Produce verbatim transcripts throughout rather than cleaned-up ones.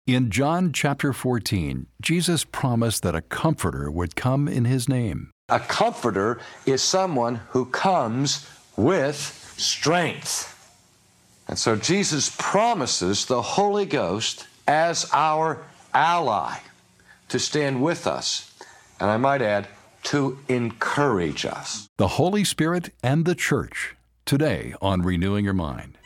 In John chapter fourteen, Jesus promised that a comforter would come in his name. A comforter is someone who comes with strength. And so Jesus promises the Holy Ghost as our ally to stand with us, and I might add, to encourage us. The Holy Spirit and the Church, today on Renewing Your Mind.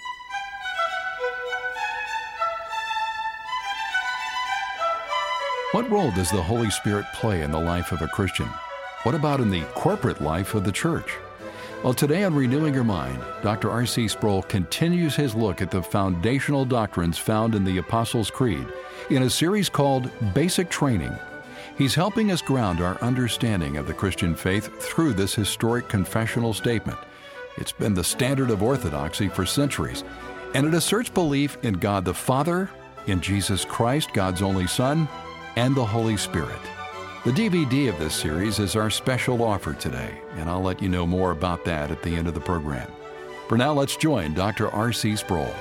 What role does the Holy Spirit play in the life of a Christian? What about in the corporate life of the church? Well, today on Renewing Your Mind, Doctor R C Sproul continues his look at the foundational doctrines found in the Apostles' Creed in a series called Basic Training. He's helping us ground our understanding of the Christian faith through this historic confessional statement. It's been the standard of orthodoxy for centuries, and it asserts belief in God the Father, in Jesus Christ, God's only Son, and the Holy Spirit. The D V D of this series is our special offer today, and I'll let you know more about that at the end of the program. For now, let's join Doctor R C Sproul.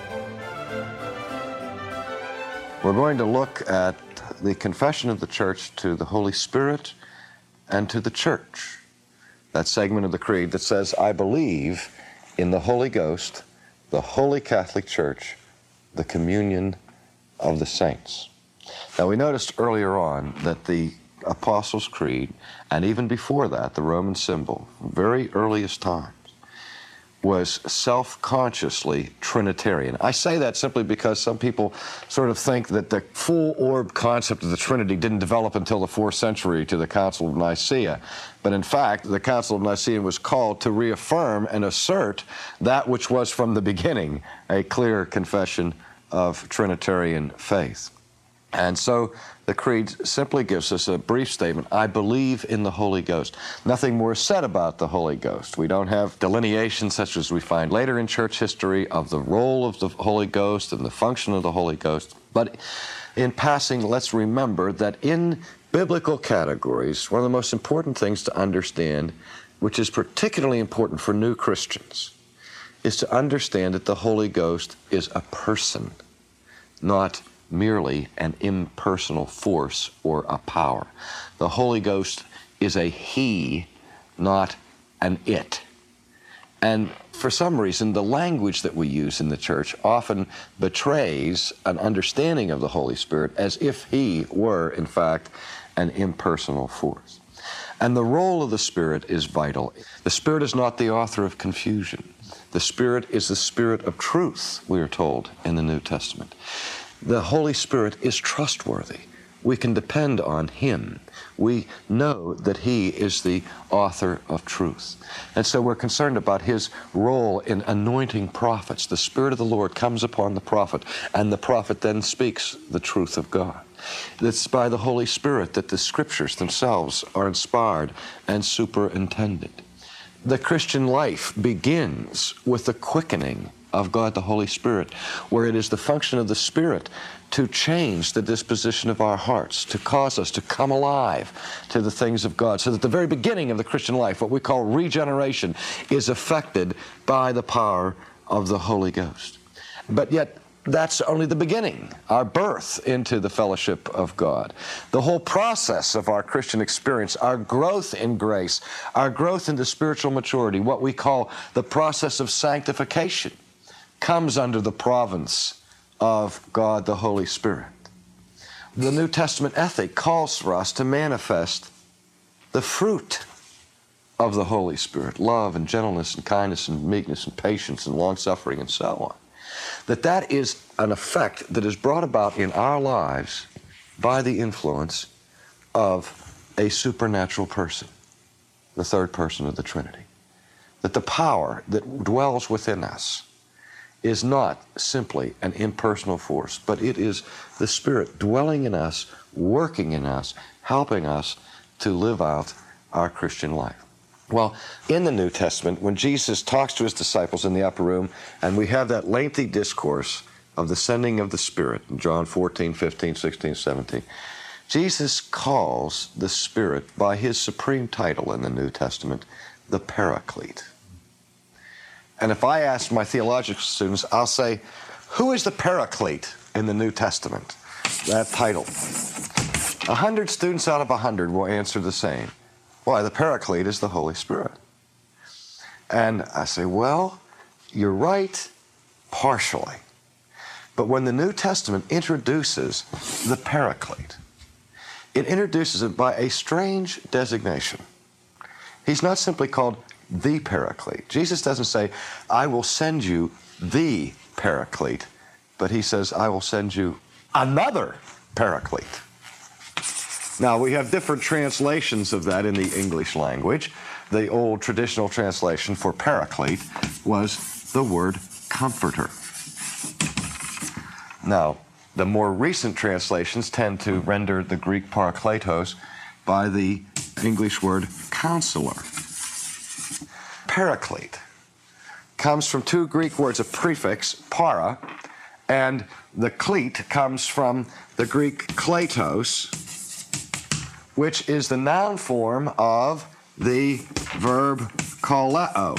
We're going to look at the confession of the church to the Holy Spirit and to the church. That segment of the creed that says, I believe in the Holy Ghost, the Holy Catholic Church, the communion of the saints. Now, we noticed earlier on that the Apostles' Creed, and even before that, the Roman symbol, very earliest times, was self-consciously Trinitarian. I say that simply because some people sort of think that the full orb concept of the Trinity didn't develop until the fourth century to the Council of Nicaea. But in fact, the Council of Nicaea was called to reaffirm and assert that which was from the beginning a clear confession of Trinitarian faith. And so the Creed simply gives us a brief statement. I believe in the Holy Ghost. Nothing more said about the Holy Ghost. We don't have delineations such as we find later in church history of the role of the Holy Ghost and the function of the Holy Ghost. But in passing, let's remember that in biblical categories, one of the most important things to understand, which is particularly important for new Christians, is to understand that the Holy Ghost is a person, not merely an impersonal force or a power. The Holy Ghost is a he, not an it. And for some reason, the language that we use in the church often betrays an understanding of the Holy Spirit as if he were, in fact, an impersonal force. And the role of the Spirit is vital. The Spirit is not the author of confusion. The Spirit is the Spirit of truth, we are told in the New Testament. The Holy Spirit is trustworthy. We can depend on him. We know that he is the author of truth. And so we're concerned about his role in anointing prophets. The Spirit of the Lord comes upon the prophet, and the prophet then speaks the truth of God. It's by the Holy Spirit that the Scriptures themselves are inspired and superintended. The Christian life begins with the quickening of God the Holy Spirit, where it is the function of the Spirit to change the disposition of our hearts, to cause us to come alive to the things of God, so that the very beginning of the Christian life, what we call regeneration, is affected by the power of the Holy Ghost. But yet, that's only the beginning, our birth into the fellowship of God. The whole process of our Christian experience, our growth in grace, our growth into spiritual maturity, what we call the process of sanctification, comes under the province of God the Holy Spirit. The New Testament ethic calls for us to manifest the fruit of the Holy Spirit, love and gentleness and kindness and meekness and patience and long-suffering and so on. That that is an effect that is brought about in our lives by the influence of a supernatural person, the third person of the Trinity. That the power that dwells within us is not simply an impersonal force, but it is the Spirit dwelling in us, working in us, helping us to live out our Christian life. Well, in the New Testament, when Jesus talks to his disciples in the upper room, and we have that lengthy discourse of the sending of the Spirit in John fourteen, fifteen, sixteen, seventeen, Jesus calls the Spirit by his supreme title in the New Testament, the Paraclete. And if I ask my theological students, I'll say, who is the Paraclete in the New Testament? that title. A hundred students out of a hundred will answer the same. Why? The Paraclete is the Holy Spirit. And I say, well, you're right, partially. But when the New Testament introduces the Paraclete, it introduces it by a strange designation. He's not simply called the Paraclete. Jesus doesn't say, I will send you the Paraclete, but he says, I will send you another Paraclete. Now, we have different translations of that in the English language. The old traditional translation for Paraclete was the word Comforter. Now, the more recent translations tend to render the Greek parakletos by the English word counselor. Paraclete comes from two Greek words, a prefix, para, and the clete comes from the Greek kletos, which is the noun form of the verb kaleo.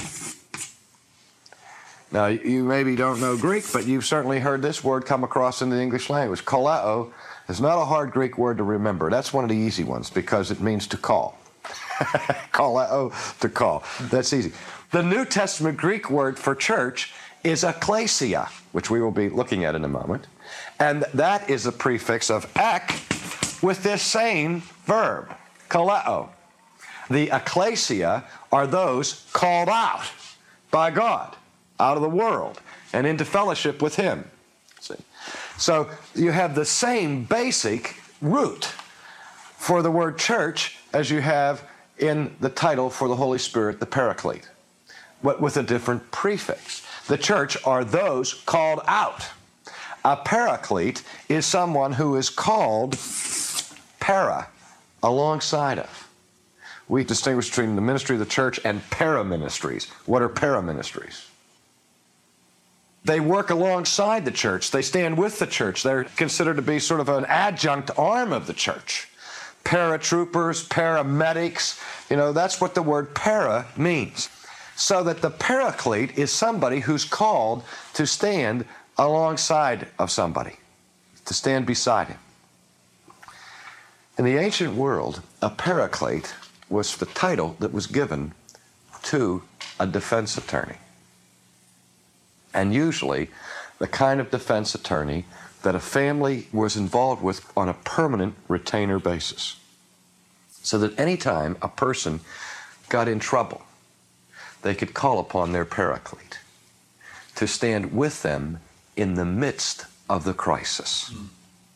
Now, you maybe don't know Greek, but you've certainly heard this word come across in the English language. Kaleo is not a hard Greek word to remember. That's one of the easy ones because it means to call. Kaleo, to call. That's easy. The New Testament Greek word for church is ekklesia, which we will be looking at in a moment. And that is a prefix of ek with this same verb, kaleo. The ekklesia are those called out by God, out of the world, and into fellowship with Him. See? So you have the same basic root for the word church as you have in the title for the Holy Spirit, the Paraclete, but with a different prefix. The church are those called out. A Paraclete is someone who is called para, alongside of. We distinguish between the ministry of the church and para-ministries. What are para-ministries? They work alongside the church. They stand with the church. They're considered to be sort of an adjunct arm of the church. Paratroopers, paramedics, you know, that's what the word para means. So that the Paraclete is somebody who's called to stand alongside of somebody, to stand beside him. In the ancient world, a Paraclete was the title that was given to a defense attorney. And usually the kind of defense attorney that a family was involved with on a permanent retainer basis. So that any time a person got in trouble, they could call upon their Paraclete to stand with them in the midst of the crisis. Mm.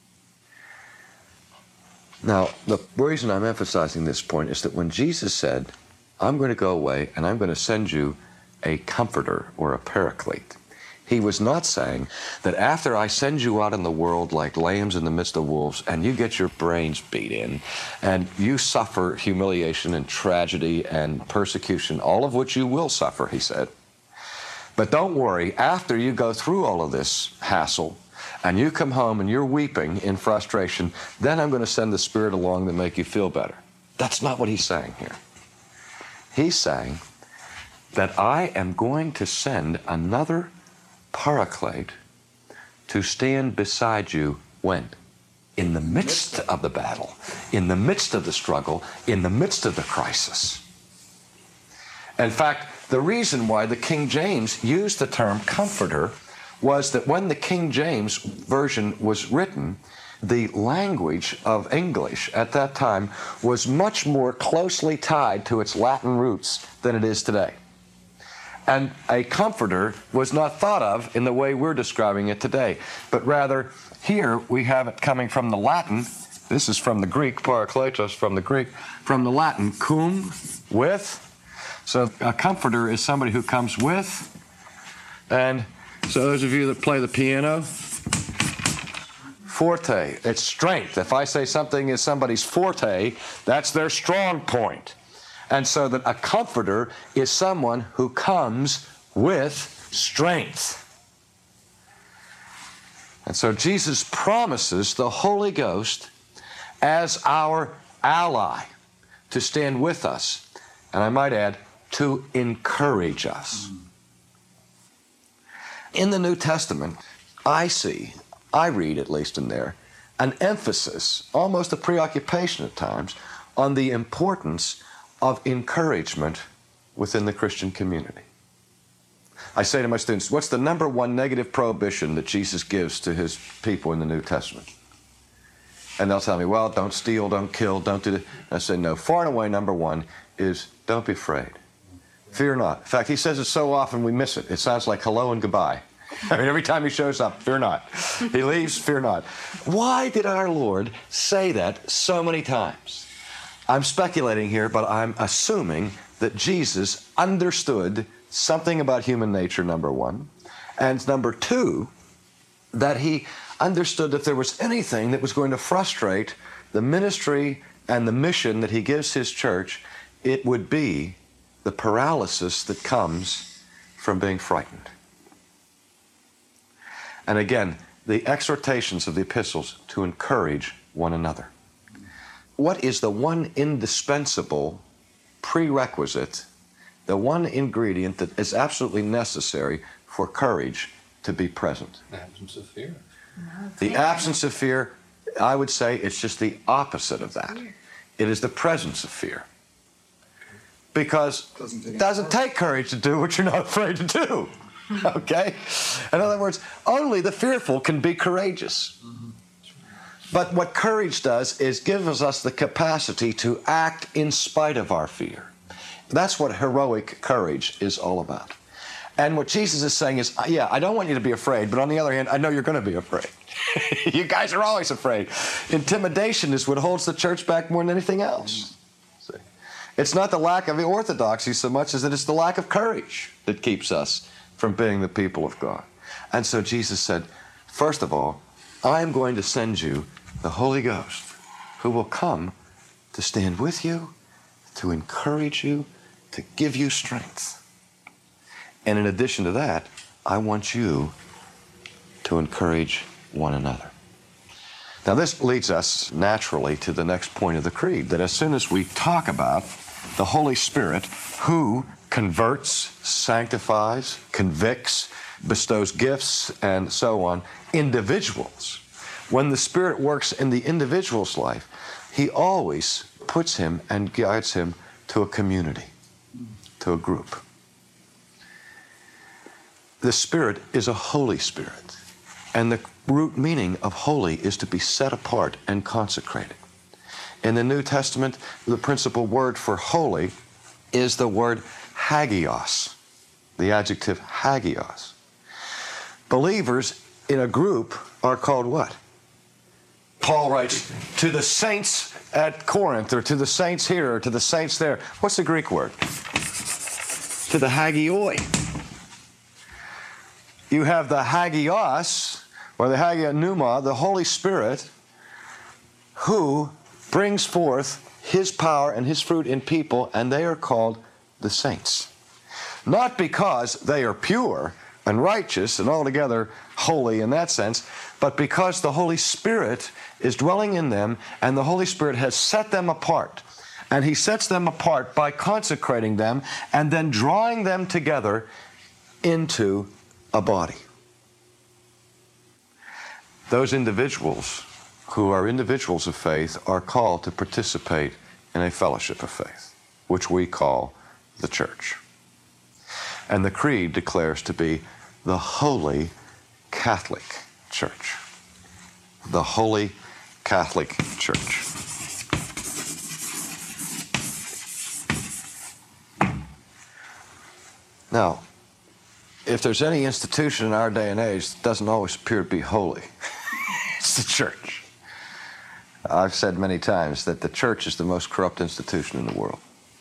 Now, the reason I'm emphasizing this point is that when Jesus said, I'm going to go away and I'm going to send you a comforter or a Paraclete, he was not saying that after I send you out in the world like lambs in the midst of wolves and you get your brains beat in and you suffer humiliation and tragedy and persecution, all of which you will suffer, he said. But don't worry, after you go through all of this hassle and you come home and you're weeping in frustration, then I'm going to send the Spirit along to make you feel better. That's not what he's saying here. He's saying that I am going to send another Paraclete to stand beside you when? In the midst of the battle, in the midst of the struggle, in the midst of the crisis. In fact, the reason why the King James used the term comforter was that when the King James Version was written, the language of English at that time was much more closely tied to its Latin roots than it is today. And a comforter was not thought of in the way we're describing it today, but rather here we have it coming from the Latin. This is from the Greek, parakletos from the Greek, from the Latin, cum, with. So a comforter is somebody who comes with. And so those of you that play the piano, forte, it's strength. If I say something is somebody's forte, that's their strong point. And so that a comforter is someone who comes with strength. And so Jesus promises the Holy Ghost as our ally to stand with us, and I might add, to encourage us. In the New Testament, I see, I read at least in there, an emphasis, almost a preoccupation at times, on the importance of encouragement within the Christian community. I say to my students, what's the number one negative prohibition that Jesus gives to his people in the New Testament? And they'll tell me, well, don't steal, don't kill, don't do that. I say, no, far and away number one is don't be afraid. Fear not. In fact, he says it so often we miss it. It sounds like hello and goodbye. I mean, every time he shows up, fear not. He leaves, fear not. Why did our Lord say that so many times? I'm speculating here, but I'm assuming that Jesus understood something about human nature, number one, and number two, that he understood that there was anything that was going to frustrate the ministry and the mission that he gives his church, it would be the paralysis that comes from being frightened. And again, the exhortations of the epistles to encourage one another. What is the one indispensable prerequisite, the one ingredient that is absolutely necessary for courage to be present? The absence of fear. The absence of fear, I would say it's just the opposite of that. It is the presence of fear. Because it doesn't take courage to do what you're not afraid to do. Okay? In other words, only the fearful can be courageous. But what courage does is gives us the capacity to act in spite of our fear. That's what heroic courage is all about. And what Jesus is saying is, yeah, I don't want you to be afraid, but on the other hand, I know you're going to be afraid. You guys are always afraid. Intimidation is what holds the church back more than anything else. See? It's not the lack of orthodoxy so much as that it's the lack of courage that keeps us from being the people of God. And so Jesus said, first of all, I am going to send you the Holy Ghost, who will come to stand with you, to encourage you, to give you strength. And in addition to that, I want you to encourage one another. Now this leads us naturally to the next point of the creed, that as soon as we talk about the Holy Spirit who converts, sanctifies, convicts, bestows gifts, and so on, individuals, when the Spirit works in the individual's life, he always puts him and guides him to a community, to a group. The Spirit is a Holy Spirit, and the root meaning of holy is to be set apart and consecrated. In the New Testament, the principal word for holy is the word hagios, the adjective hagios. Believers in a group are called what? Paul writes, to the saints at Corinth, or to the saints here, or to the saints there. What's the Greek word? To the hagioi. You have the hagios, or the hagiopneuma, the Holy Spirit, who brings forth his power and his fruit in people, and they are called the saints. Not because they are pure and righteous and altogether holy in that sense, but because the Holy Spirit is dwelling in them, and the Holy Spirit has set them apart. And he sets them apart by consecrating them and then drawing them together into a body. Those individuals who are individuals of faith are called to participate in a fellowship of faith, which we call the church. And the creed declares to be the Holy Catholic Church. The Holy Catholic Church. Now, if there's any institution in our day and age that doesn't always appear to be holy, it's the church. I've said many times that the church is the most corrupt institution in the world.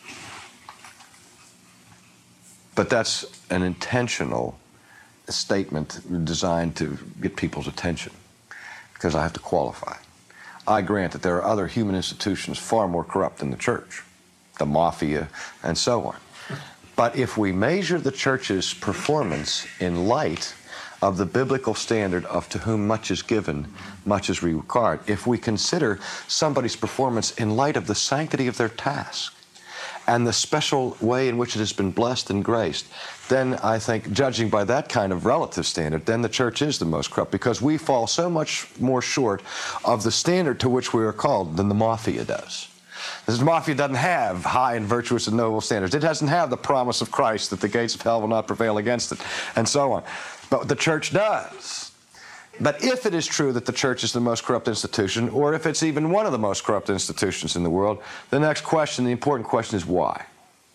But that's an intentional statement designed to get people's attention, because I have to qualify. I grant that there are other human institutions far more corrupt than the church, the mafia, and so on. But if we measure the church's performance in light of the biblical standard of to whom much is given, much is required, if we consider somebody's performance in light of the sanctity of their task, and the special way in which it has been blessed and graced, then I think, judging by that kind of relative standard, then the church is the most corrupt, because we fall so much more short of the standard to which we are called than the mafia does. The mafia doesn't have high and virtuous and noble standards. It doesn't have the promise of Christ that the gates of hell will not prevail against it, and so on. But the church does. But if it is true that the church is the most corrupt institution, or if it's even one of the most corrupt institutions in the world, the next question, the important question, is why?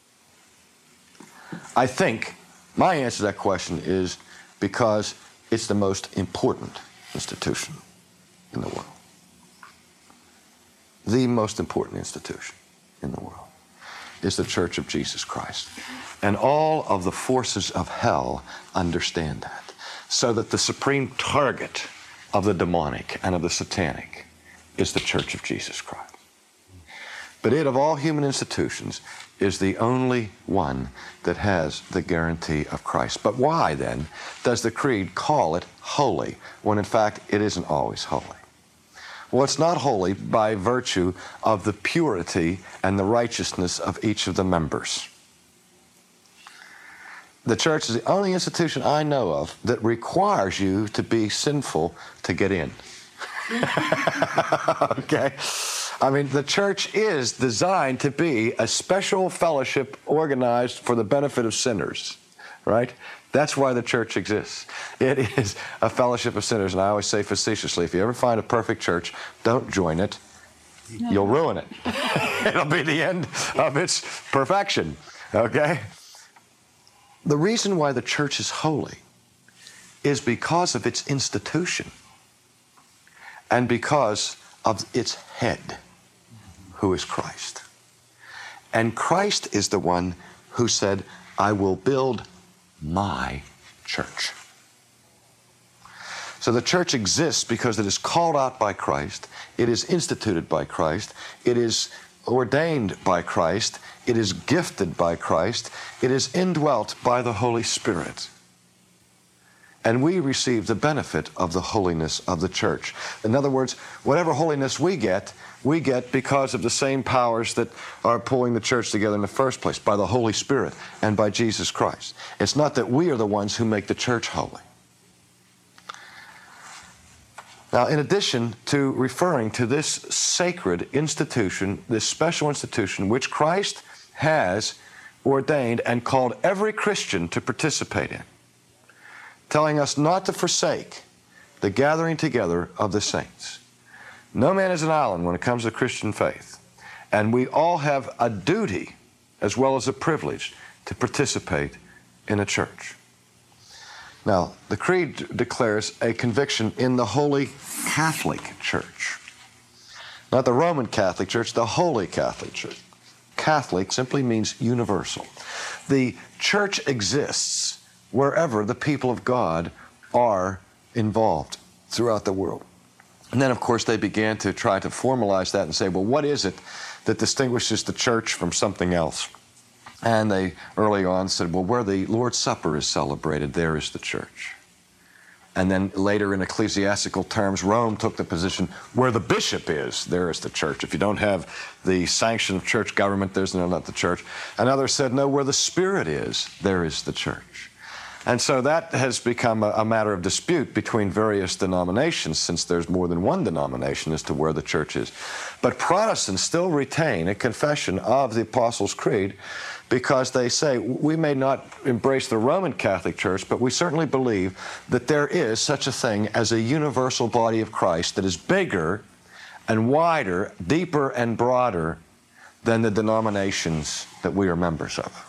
I think my answer to that question is because it's the most important institution in the world. The most important institution in the world is the Church of Jesus Christ. And all of the forces of hell understand that. So that the supreme target of the demonic and of the satanic is the Church of Jesus Christ. But it, of all human institutions, is the only one that has the guarantee of Christ. But why, then, does the Creed call it holy, when in fact it isn't always holy? Well, it's not holy by virtue of the purity and the righteousness of each of the members. The church is the only institution I know of that requires you to be sinful to get in. Okay? I mean, the church is designed to be a special fellowship organized for the benefit of sinners, right? That's why the church exists. It is a fellowship of sinners. And I always say facetiously, if you ever find a perfect church, don't join it. No. You'll ruin it. It'll be the end of its perfection, okay? The reason why the church is holy is because of its institution and because of its head, who is Christ. And Christ is the one who said, I will build my church. So the church exists because it is called out by Christ, it is instituted by Christ, it is ordained by Christ, it is gifted by Christ, it is indwelt by the Holy Spirit. And we receive the benefit of the holiness of the church. In other words, whatever holiness we get, we get because of the same powers that are pulling the church together in the first place, by the Holy Spirit and by Jesus Christ. It's not that we are the ones who make the church holy. Now, in addition to referring to this sacred institution, this special institution, which Christ has ordained and called every Christian to participate in, telling us not to forsake the gathering together of the saints. No man is an island when it comes to Christian faith, and we all have a duty as well as a privilege to participate in a church. Now, the Creed declares a conviction in the Holy Catholic Church. Not the Roman Catholic Church, the Holy Catholic Church. Catholic simply means universal. The church exists wherever the people of God are involved throughout the world. And then, of course, they began to try to formalize that and say, well, what is it that distinguishes the church from something else? And they early on said, well, where the Lord's Supper is celebrated, there is the church. And then later in ecclesiastical terms, Rome took the position, where the bishop is, there is the church. If you don't have the sanction of church government, there's no, not the church. And others said, no, where the Spirit is, there is the church. And so that has become a, a matter of dispute between various denominations, since there's more than one denomination as to where the church is. But Protestants still retain a confession of the Apostles' Creed, because they say, we may not embrace the Roman Catholic Church, but we certainly believe that there is such a thing as a universal body of Christ that is bigger and wider, deeper and broader than the denominations that we are members of.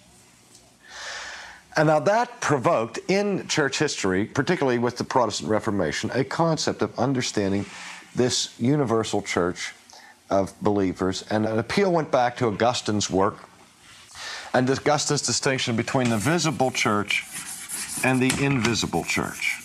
And now that provoked in church history, particularly with the Protestant Reformation, a concept of understanding this universal church of believers. And an appeal went back to Augustine's work, and Augustine's distinction between the visible church and the invisible church.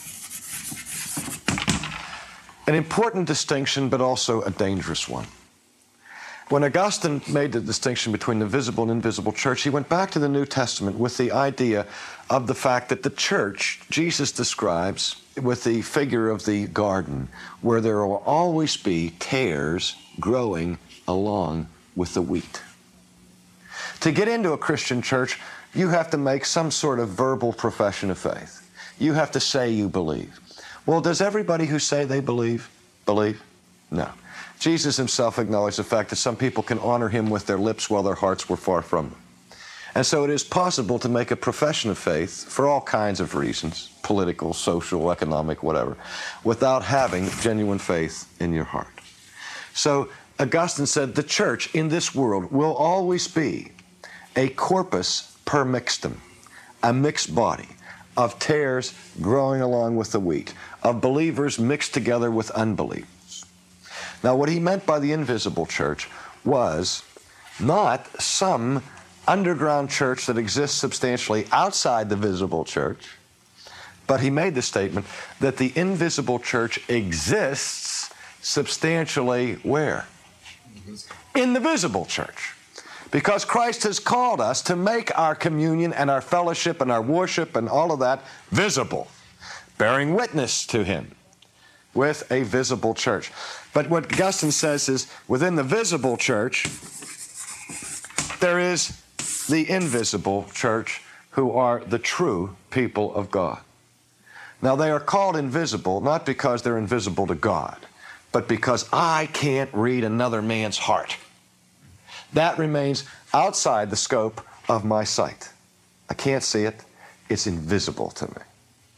An important distinction, but also a dangerous one. When Augustine made the distinction between the visible and invisible church, he went back to the New Testament with the idea of the fact that the church, Jesus describes with the figure of the garden, where there will always be tares growing along with the wheat. To get into a Christian church, you have to make some sort of verbal profession of faith. You have to say you believe. Well, does everybody who say they believe, believe? No. Jesus himself acknowledged the fact that some people can honor him with their lips while their hearts were far from them. And so it is possible to make a profession of faith for all kinds of reasons, political, social, economic, whatever, without having genuine faith in your heart. So Augustine said the church in this world will always be a corpus per mixtum, a mixed body of tares growing along with the wheat, of believers mixed together with unbelievers. Now, what he meant by the invisible church was not some underground church that exists substantially outside the visible church, but he made the statement that the invisible church exists substantially where? In the visible church. Because Christ has called us to make our communion and our fellowship and our worship and all of that visible, bearing witness to him with a visible church. But what Augustine says is, within the visible church, there is the invisible church, who are the true people of God. Now, they are called invisible not because they're invisible to God, but because I can't read another man's heart. That remains outside the scope of my sight. I can't see it. It's invisible to me.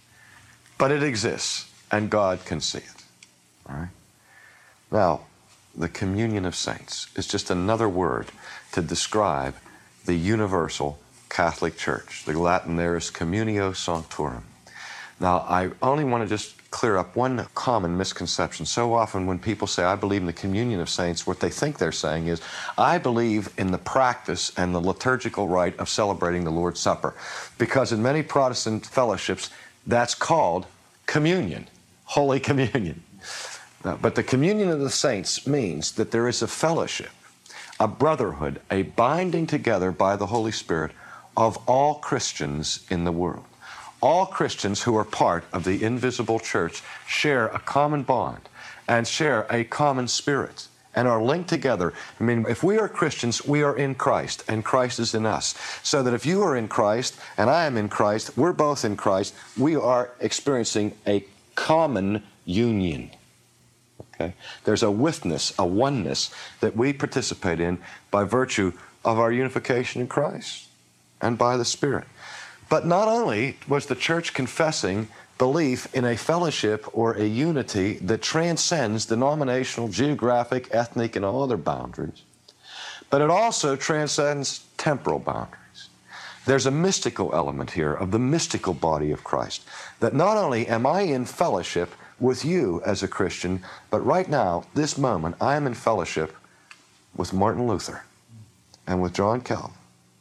But it exists, and God can see it. All right? Now, the communion of saints is just another word to describe the universal Catholic Church. The Latin there is communio sanctorum. Now, I only want to just clear up one common misconception. So often when people say, I believe in the communion of saints, what they think they're saying is, I believe in the practice and the liturgical rite of celebrating the Lord's Supper. Because in many Protestant fellowships, that's called communion, Holy Communion. Now, but the communion of the saints means that there is a fellowship, a brotherhood, a binding together by the Holy Spirit of all Christians in the world. All Christians who are part of the invisible church share a common bond and share a common spirit and are linked together. I mean, if we are Christians, we are in Christ, and Christ is in us. So that if you are in Christ and I am in Christ, we're both in Christ, we are experiencing a common union. Okay? There's a withness, a oneness that we participate in by virtue of our unification in Christ and by the Spirit. But not only was the church confessing belief in a fellowship or a unity that transcends denominational, geographic, ethnic, and all other boundaries, but it also transcends temporal boundaries. There's a mystical element here of the mystical body of Christ, that not only am I in fellowship with you as a Christian, but right now, this moment, I am in fellowship with Martin Luther and with John Calvin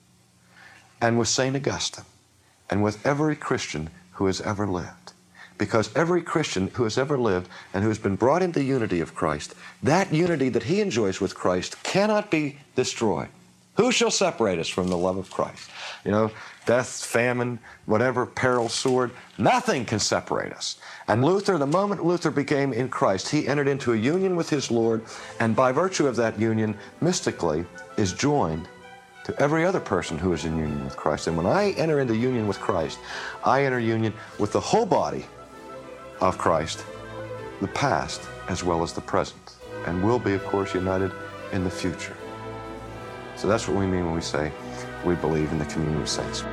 and with Saint Augustine, and with every Christian who has ever lived. Because every Christian who has ever lived and who has been brought into unity of Christ, that unity that he enjoys with Christ cannot be destroyed. Who shall separate us from the love of Christ? You know, death, famine, whatever, peril, sword, nothing can separate us. And Luther, the moment Luther became in Christ, he entered into a union with his Lord, and by virtue of that union, mystically, is joined to every other person who is in union with Christ. And when I enter into union with Christ, I enter union with the whole body of Christ, the past as well as the present, and will be, of course, united in the future. So that's what we mean when we say we believe in the communion of saints.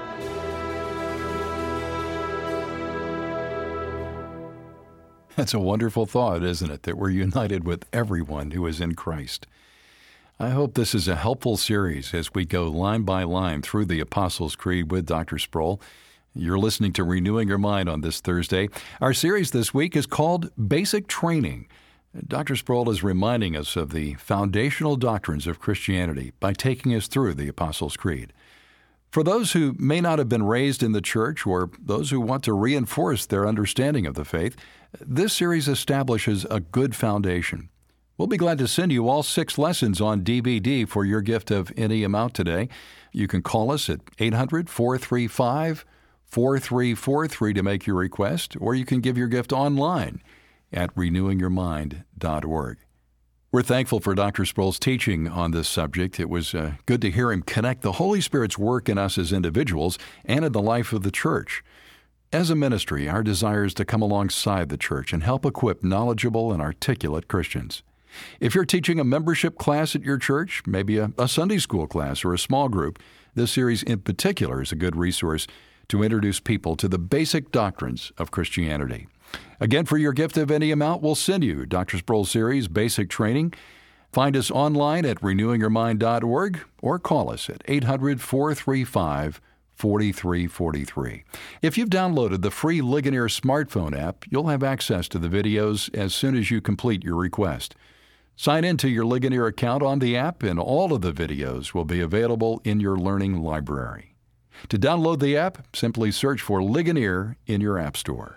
That's a wonderful thought, isn't it, that we're united with everyone who is in Christ. I hope this is a helpful series as we go line by line through the Apostles' Creed with Doctor Sproul. You're listening to Renewing Your Mind on this Thursday. Our series this week is called Basic Training. Doctor Sproul is reminding us of the foundational doctrines of Christianity by taking us through the Apostles' Creed. For those who may not have been raised in the church or those who want to reinforce their understanding of the faith, this series establishes a good foundation. We'll be glad to send you all six lessons on D V D for your gift of any amount today. You can call us at eight hundred, four three five, four three four three to make your request, or you can give your gift online at renewing your mind dot org. We're thankful for Doctor Sproul's teaching on this subject. It was uh, good to hear him connect the Holy Spirit's work in us as individuals and in the life of the church. As a ministry, our desire is to come alongside the church and help equip knowledgeable and articulate Christians. If you're teaching a membership class at your church, maybe a, a Sunday school class or a small group, this series in particular is a good resource to introduce people to the basic doctrines of Christianity. Again, for your gift of any amount, we'll send you Doctor Sproul Series Basic Training. Find us online at renewing your mind dot org or call us at eight hundred, four three five, four three four three. If you've downloaded the free Ligonier smartphone app, you'll have access to the videos as soon as you complete your request. Sign in to your Ligonier account on the app, and all of the videos will be available in your learning library. To download the app, simply search for Ligonier in your app store.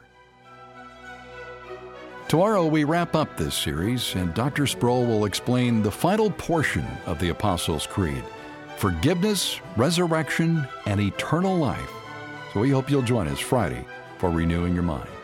Tomorrow we wrap up this series, and Doctor Sproul will explain the final portion of the Apostles' Creed: forgiveness, resurrection, and eternal life. So we hope you'll join us Friday for Renewing Your Mind.